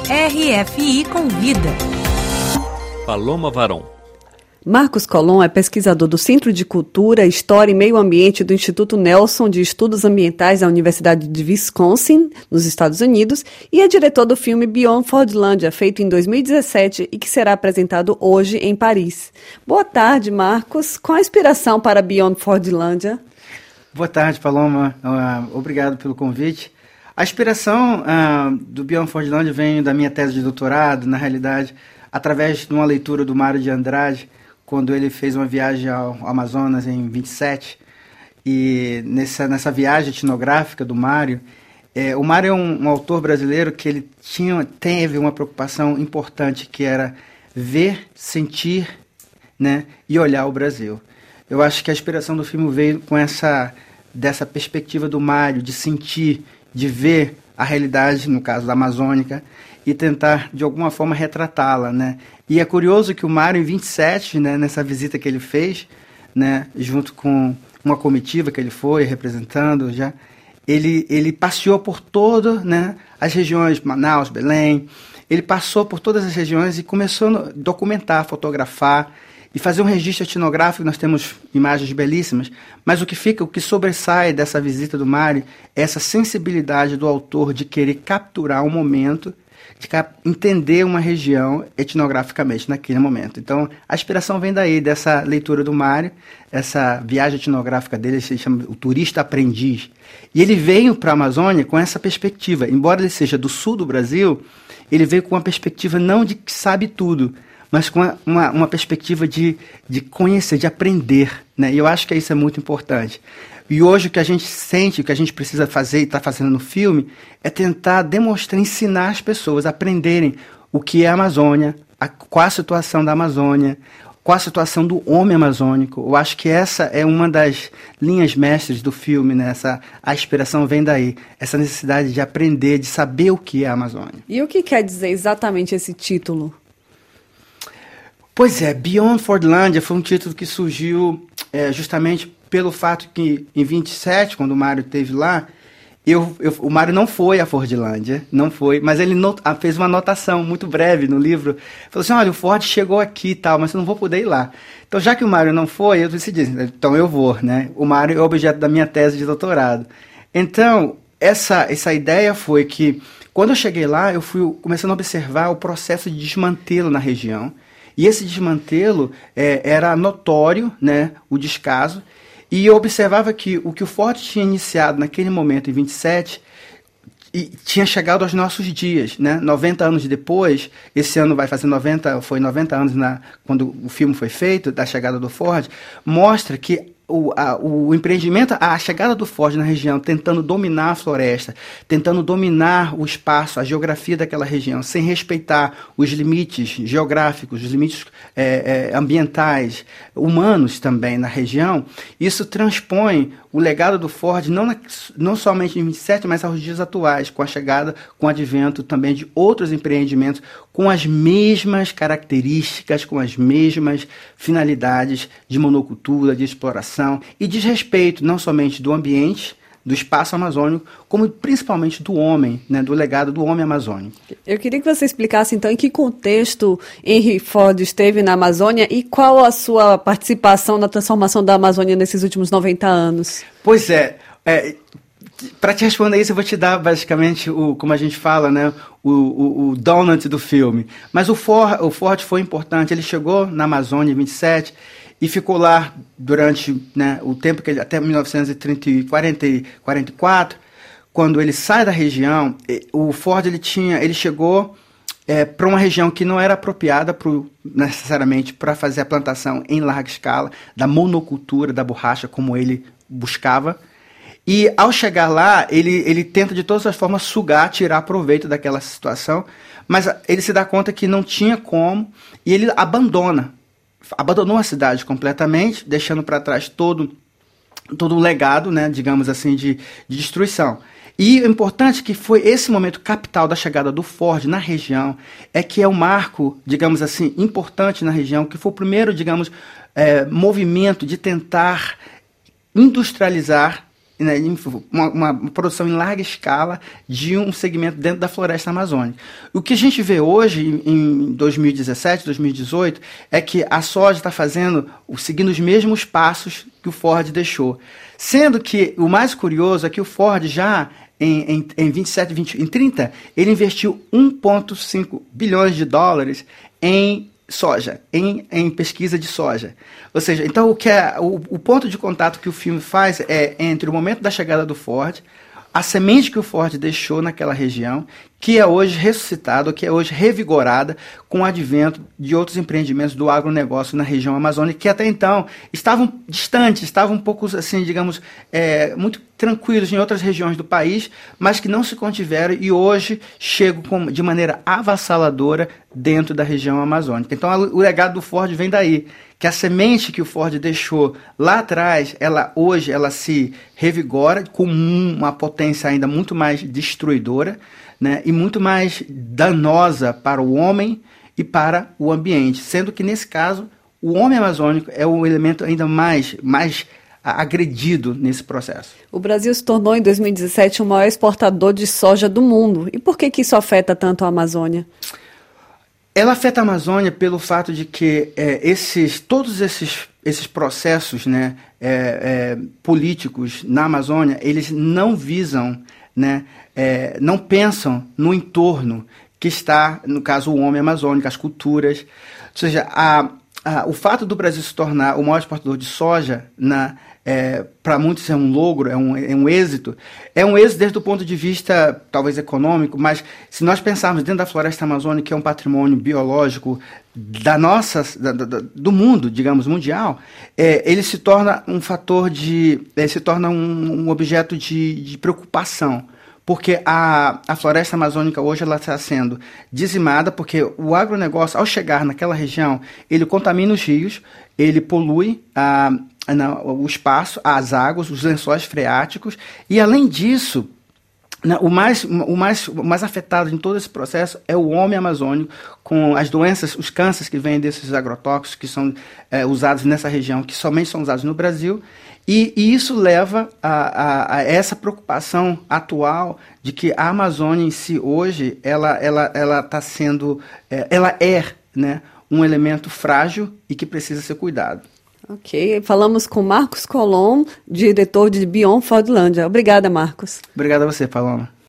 RFI Convida. Paloma Varon. Marcos Colom é pesquisador do Centro de Cultura, História e Meio Ambiente do Instituto Nelson de Estudos Ambientais da Universidade de Wisconsin, nos Estados Unidos, e é diretor do filme Beyond Fordlandia, feito em 2017 e que será apresentado hoje em Paris. Boa tarde, Marcos. Qual a inspiração para Beyond Fordlandia? Boa tarde, Paloma. Obrigado pelo convite. A inspiração do Beyond Fordlandia vem da minha tese de doutorado, na realidade, através de uma leitura do Mário de Andrade, quando ele fez uma viagem ao Amazonas em 27, e nessa viagem etnográfica do Mário, o Mário é um autor brasileiro que ele teve uma preocupação importante, que era ver, sentir, né, e olhar o Brasil. Eu acho que a inspiração do filme veio dessa perspectiva do Mário, de sentir, de ver a realidade, no caso da Amazônica, e tentar, de alguma forma, retratá-la, né? E é curioso que o Mário, em 27, né, nessa visita que ele fez, né, junto com uma comitiva que ele foi representando, ele passeou por todas, né, as regiões, Manaus, Belém, ele passou por todas as regiões e começou a documentar, fotografar e fazer um registro etnográfico. Nós temos imagens belíssimas, mas o que sobressai dessa visita do Mário é essa sensibilidade do autor de querer capturar um momento, de entender uma região etnograficamente naquele momento. Então, a inspiração vem daí, dessa leitura do Mário, essa viagem etnográfica dele, se chama o turista aprendiz. E ele veio para a Amazônia com essa perspectiva. Embora ele seja do sul do Brasil, ele veio com uma perspectiva não de que sabe tudo, mas com uma perspectiva de conhecer, de aprender, né? E eu acho que isso é muito importante. E hoje o que a gente sente, o que a gente precisa fazer e está fazendo no filme, é tentar demonstrar, ensinar as pessoas a aprenderem o que é a Amazônia, qual a situação da Amazônia, qual a situação do homem amazônico. Eu acho que essa é uma das linhas mestres do filme, né? A inspiração vem daí, essa necessidade de aprender, de saber o que é a Amazônia. E o que quer dizer exatamente esse título? Pois é, Beyond Fordlandia foi um título que surgiu justamente pelo fato que, em 27, quando o Mário esteve lá, o Mário não foi a Fordlândia, não foi, mas ele fez uma anotação muito breve no livro, falou assim, olha, o Ford chegou aqui e tal, mas eu não vou poder ir lá. Então, já que o Mário não foi, eu decidi, então eu vou, né? O Mário é o objeto da minha tese de doutorado. Então, essa ideia foi que, quando eu cheguei lá, eu fui começando a observar o processo de desmantelo na região, e esse desmantelo era notório, né, o descaso, e eu observava que o Ford tinha iniciado naquele momento, em 27, e tinha chegado aos nossos dias, né? 90 anos depois, esse ano vai fazer 90 anos quando o filme foi feito, da chegada do Ford, mostra que o empreendimento, a chegada do Ford na região, tentando dominar a floresta, tentando dominar o espaço, a geografia daquela região, sem respeitar os limites geográficos, os limites ambientais, humanos também na região, isso transpõe o legado do Ford não somente em 27, mas aos dias atuais, com o advento também de outros empreendimentos com as mesmas características, com as mesmas finalidades de monocultura, de exploração e desrespeito não somente do ambiente, do espaço amazônico, como principalmente do homem, né, do legado do homem amazônico. Eu queria que você explicasse, então, em que contexto Henry Ford esteve na Amazônia e qual a sua participação na transformação da Amazônia nesses últimos 90 anos. Pois para te responder isso, eu vou te dar, basicamente, como a gente fala, né, o donut do filme. Mas o Ford foi importante, ele chegou na Amazônia em 27 e ficou lá durante, né, o tempo que ele, até 1944, quando ele sai da região. O Ford ele chegou para uma região que não era apropriada necessariamente para fazer a plantação em larga escala da monocultura da borracha, como ele buscava. E ao chegar lá, ele tenta de todas as formas tirar proveito daquela situação, mas ele se dá conta que não tinha como, e ele abandonou a cidade completamente, deixando para trás todo um legado, né, digamos assim, de destruição. E o importante que foi esse momento capital da chegada do Ford na região, é que é um marco, digamos assim, importante na região, que foi o primeiro, digamos, movimento de tentar industrializar né, uma produção em larga escala de um segmento dentro da floresta amazônica. O que a gente vê hoje, em 2017, 2018, é que a soja está seguindo os mesmos passos que o Ford deixou. Sendo que o mais curioso é que o Ford já em 27, 20, em 30, ele investiu 1,5 bilhões de dólares em soja, em pesquisa de soja. Ou seja, então o ponto de contato que o filme faz é entre o momento da chegada do Ford, a semente que o Ford deixou naquela região, que é hoje ressuscitada, que é hoje revigorada com o advento de outros empreendimentos do agronegócio na região amazônica, que até então estavam distantes, estavam um pouco, assim, digamos, muito tranquilos em outras regiões do país, mas que não se contiveram e hoje chegam de maneira avassaladora dentro da região amazônica. Então, o legado do Ford vem daí, que a semente que o Ford deixou lá atrás, hoje ela se revigora com uma potência ainda muito mais destruidora, né, e muito mais danosa para o homem e para o ambiente, sendo que, nesse caso, o homem amazônico é o elemento ainda mais agredido nesse processo. O Brasil se tornou, em 2017, o maior exportador de soja do mundo. E por que isso afeta tanto a Amazônia? Ela afeta a Amazônia pelo fato de que todos esses processos, né, políticos na Amazônia, eles não visam, né, não pensam no entorno que está, no caso, o homem amazônico, as culturas. Ou seja, o fato do Brasil se tornar o maior exportador de soja, para muitos é um logro, é um êxito. É um êxito desde o ponto de vista, talvez, econômico, mas se nós pensarmos dentro da floresta amazônica, que é um patrimônio biológico do mundo, digamos, mundial, ele se torna um fator se torna um objeto de preocupação. Porque a floresta amazônica hoje ela está sendo dizimada, porque o agronegócio, ao chegar naquela região, ele contamina os rios, ele polui o espaço, as águas, os lençóis freáticos, e além disso, o mais afetado em todo esse processo é o homem amazônico, com as doenças, os cânceres que vêm desses agrotóxicos que são usados nessa região, que somente são usados no Brasil, e isso leva a essa preocupação atual de que a Amazônia em si hoje, ela está sendo, né, um elemento frágil e que precisa ser cuidado. Ok, falamos com Marcos Colom, diretor de Beyond Fordlândia. Obrigada, Marcos. Obrigado a você, Paloma.